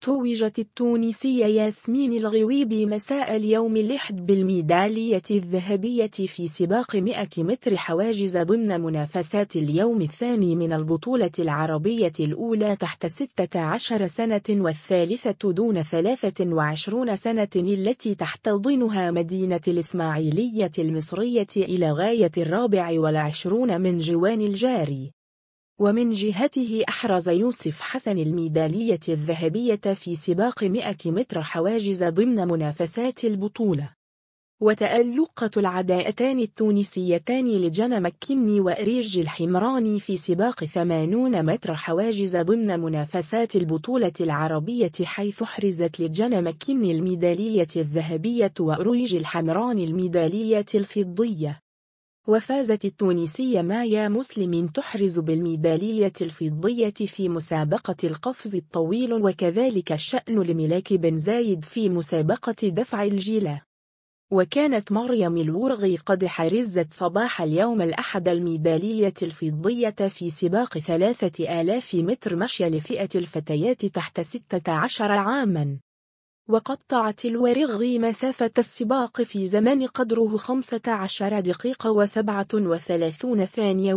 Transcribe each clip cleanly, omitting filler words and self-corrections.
توجت التونسية ياسمين الغويبي مساء اليوم الأحد بالميدالية الذهبية في سباق 100 متر حواجز ضمن منافسات اليوم الثاني من البطولة العربية الأولى تحت 16 سنة والثالثة دون 23 سنة التي تحتضنها مدينة الإسماعيلية المصرية إلى غاية 24 من جوان الجاري. ومن جهته أحرز يوسف حسن الميدالية الذهبية في سباق 100 متر حواجز ضمن منافسات البطولة. وتألقت العداءتان التونسيتان لجنى مكيني وأريج الحمراني في سباق 80 متر حواجز ضمن منافسات البطولة العربية، حيث حرزت لجنى مكيني الميدالية الذهبية وأريج الحمراني الميدالية الفضية. وفازت التونسية مايا مسلم تحرز بالميدالية الفضية في مسابقة القفز الطويل، وكذلك الشأن لملاك بن زايد في مسابقة دفع الجلة. وكانت مريم الورغي قد حرزت صباح اليوم الأحد الميدالية الفضية في سباق 3000 متر مشي لفئة الفتيات تحت 16 عاماً. وقطعت الورغي مسافة السباق في زمن قدره 15 دقيقة و37 ثانية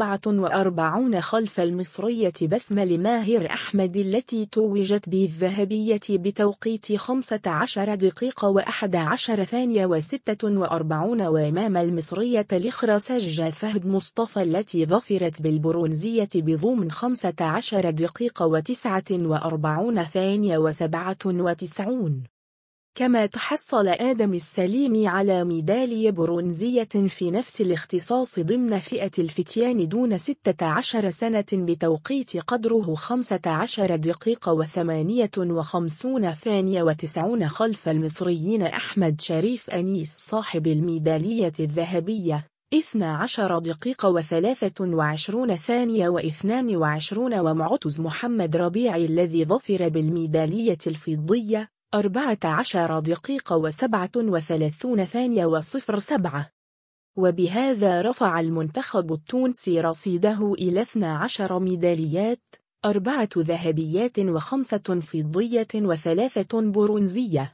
و47 خلف المصرية بسمة ماهر أحمد التي توجت بالذهبية بتوقيت 15 دقيقة و11 ثانية و46، وأمام المصرية الأخرى سجة فهد مصطفى التي ظفرت بالبرونزية بضمن 15 دقيقة و49 ثانية و97. كما تحصل آدم السليمي على ميدالية برونزية في نفس الاختصاص ضمن فئة الفتيان دون 16 سنة بتوقيت قدره 15 دقيقة و58 ثانية و90 خلف المصريين أحمد شريف أنيس صاحب الميدالية الذهبية 12 دقيقة و23 ثانية و22، ومعتز محمد ربيع الذي ظفر بالميدالية الفضية 14 دقيقة و37 ثانية و07. وبهذا رفع المنتخب التونسي رصيده إلى 12 ميداليات، 4 ذهبيات و5 فضية و3 برونزية.